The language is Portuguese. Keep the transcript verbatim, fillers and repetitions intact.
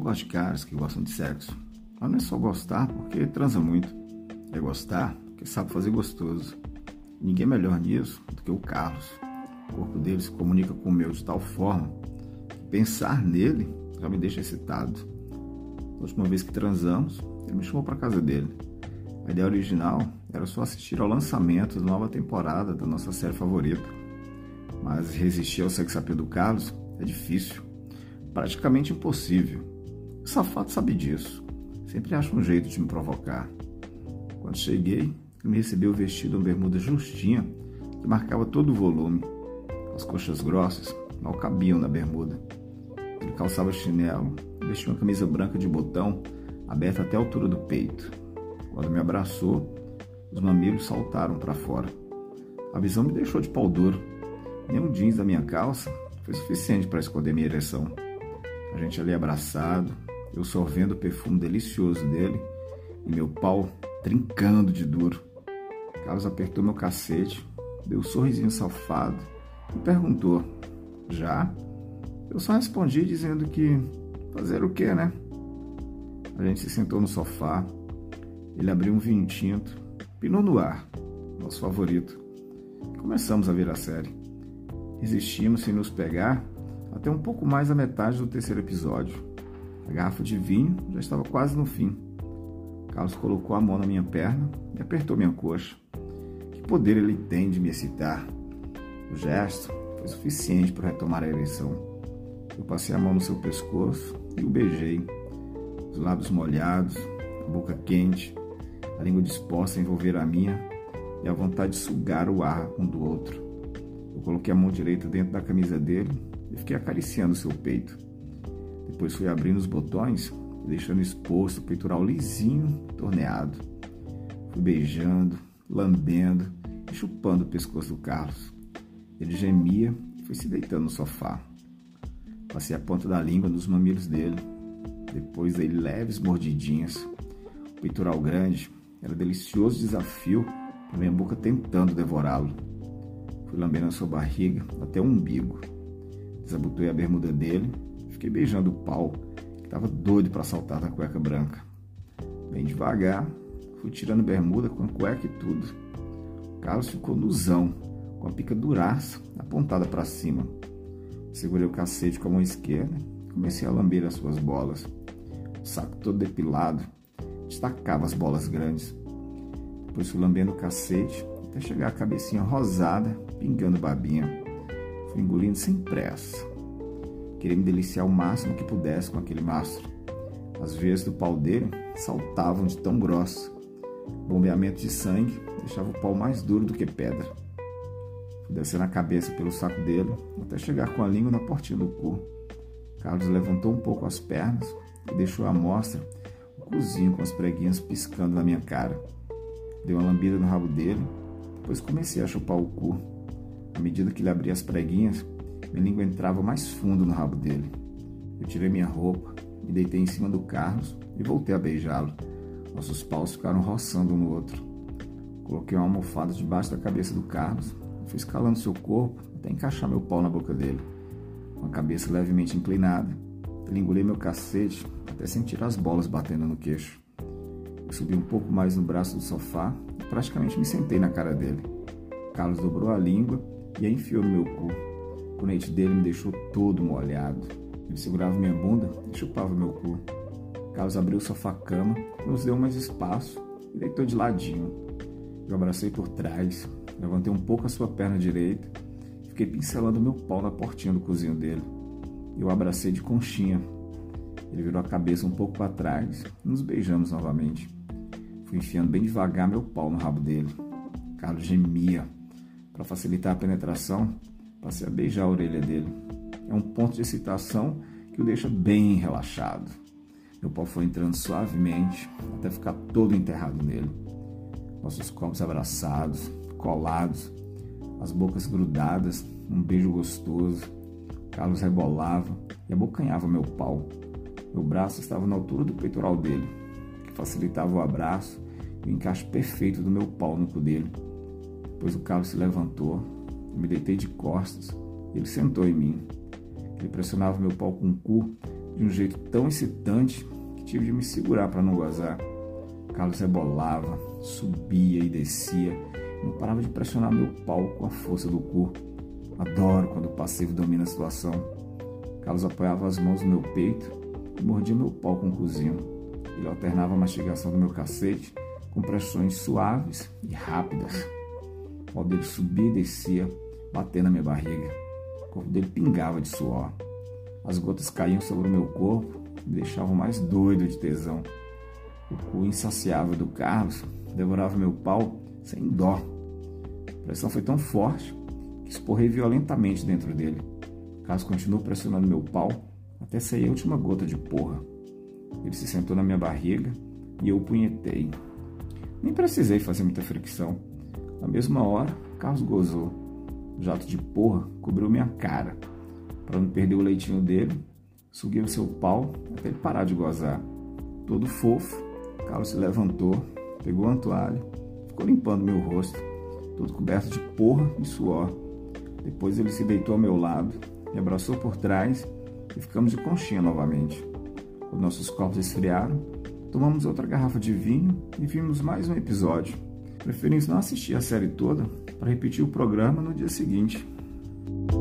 gosto de caras que gostam de sexo. Mas não é só gostar porque transa muito. É gostar porque sabe fazer gostoso. Ninguém é melhor nisso do que o Carlos. O corpo dele se comunica com o meu de tal forma que pensar nele já me deixa excitado. A última vez que transamos, ele me chamou para casa dele. A ideia original era só assistir ao lançamento da nova temporada da nossa série favorita. Mas resistir ao sex appeal do Carlos é difícil, praticamente impossível. O safado sabe disso. Sempre acha um jeito de me provocar. Quando cheguei, ele me recebeu vestido uma bermuda justinha que marcava todo o volume. As coxas grossas mal cabiam na bermuda. Ele calçava chinelo e vestia uma camisa branca de botão aberta até a altura do peito. Quando me abraçou, os mamilos saltaram para fora. A visão me deixou de pau duro. Nem o jeans da minha calça foi suficiente para esconder minha ereção. A gente ali abraçado, eu sorvendo o perfume delicioso dele e meu pau trincando de duro. Carlos apertou meu cacete, deu um sorrisinho safado e perguntou: já? Eu só respondi dizendo que fazer o quê, né? A gente se sentou no sofá, ele abriu um vinho tinto, Pinot Noir, nosso favorito. Começamos a ver a série. Resistimos sem nos pegar até um pouco mais da metade do terceiro episódio. A garrafa de vinho já estava quase no fim. Carlos colocou a mão na minha perna e apertou minha coxa. Que poder ele tem de me excitar! O gesto foi suficiente para retomar a ereção. Eu passei a mão no seu pescoço e o beijei. Os lábios molhados, a boca quente, a língua disposta a envolver a minha e a vontade de sugar o ar um do outro. Eu coloquei a mão direita dentro da camisa dele e fiquei acariciando seu peito. Depois fui abrindo os botões e deixando exposto o peitoral lisinho, torneado. Fui beijando, lambendo e chupando o pescoço do Carlos. Ele gemia e foi se deitando no sofá. Passei a ponta da língua nos mamilos dele. Depois dei leves mordidinhas. O peitoral grande era delicioso desafio para minha boca tentando devorá-lo. Fui lambendo a sua barriga até o umbigo. Desabotoei a bermuda dele e fiquei beijando o pau, que estava doido para saltar da cueca branca. Bem devagar, fui tirando bermuda com a cueca e tudo. O Carlos ficou nuzão, com a pica duraça apontada para cima. Segurei o cacete com a mão esquerda e comecei a lamber as suas bolas. O saco todo depilado destacava as bolas grandes. Depois fui lambendo o cacete até chegar a cabecinha rosada, pingando babinha. Fui engolindo sem pressa. Queria me deliciar o máximo que pudesse com aquele mastro. As veias do pau dele saltavam de tão grossa. O bombeamento de sangue deixava o pau mais duro do que pedra. Fui descendo a cabeça pelo saco dele até chegar com a língua na portinha do cu. Carlos levantou um pouco as pernas e deixou à mostra o cozinho com as preguinhas piscando na minha cara. Dei uma lambida no rabo dele, depois comecei a chupar o cu. À medida que ele abria as preguinhas, minha língua entrava mais fundo no rabo dele. Eu tirei minha roupa, me deitei em cima do Carlos e voltei a beijá-lo. Nossos paus ficaram roçando um no outro. Coloquei uma almofada debaixo da cabeça do Carlos e fui escalando seu corpo até encaixar meu pau na boca dele. Com a cabeça levemente inclinada, ele engoliu meu cacete até sentir as bolas batendo no queixo. Eu subi um pouco mais no braço do sofá e praticamente me sentei na cara dele. Carlos dobrou a língua e a enfiou no meu cu. O conete dele me deixou todo molhado. Ele segurava minha bunda e chupava meu cu. Carlos abriu o sofá-cama, nos deu mais espaço e deitou de ladinho. Eu abracei por trás, levantei um pouco a sua perna direita e fiquei pincelando meu pau na portinha do cozinho dele. Eu o abracei de conchinha. Ele virou a cabeça um pouco para trás e nos beijamos novamente. Fui enfiando bem devagar meu pau no rabo dele. Carlos gemia. Para facilitar a penetração, passei a beijar a orelha dele. É um ponto de excitação que o deixa bem relaxado. Meu pau foi entrando suavemente até ficar todo enterrado nele. Nossos corpos abraçados, colados, as bocas grudadas, um beijo gostoso. Carlos rebolava e abocanhava meu pau. Meu braço estava na altura do peitoral dele, que facilitava o abraço e o encaixe perfeito do meu pau no cu dele. Depois o Carlos se levantou, eu me deitei de costas e ele sentou em mim. Ele pressionava meu pau com o cu de um jeito tão excitante que tive de me segurar para não gozar. Carlos rebolava, subia e descia, não parava de pressionar meu pau com a força do cu. Adoro quando o passivo domina a situação. Carlos apoiava as mãos no meu peito e mordia meu pau com o cozinho. Ele alternava a mastigação do meu cacete com pressões suaves e rápidas. O pau dele subia e descia, batendo na minha barriga. O corpo dele pingava de suor. As gotas caíam sobre o meu corpo e me deixavam mais doido de tesão. O cu insaciável do Carlos devorava meu pau sem dó. A pressão foi tão forte que esporrei violentamente dentro dele. Carlos continuou pressionando meu pau até sair a última gota de porra. Ele se sentou na minha barriga e eu o punhetei. Nem precisei fazer muita fricção. Na mesma hora, Carlos gozou. O jato de porra cobriu minha cara. Para não perder o leitinho dele, suguei o seu pau até ele parar de gozar. Todo fofo, Carlos se levantou, pegou uma toalha, ficou limpando meu rosto, todo coberto de porra e suor. Depois ele se deitou ao meu lado, me abraçou por trás e ficamos de conchinha novamente. Quando nossos corpos esfriaram, tomamos outra garrafa de vinho e vimos mais um episódio. Preferimos não assistir a série toda para repetir o programa no dia seguinte.